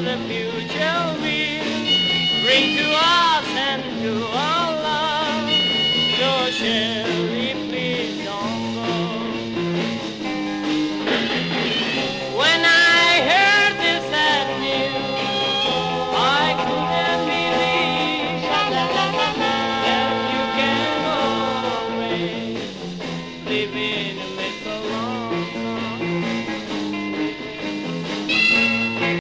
the future will bring to us and to our love. So share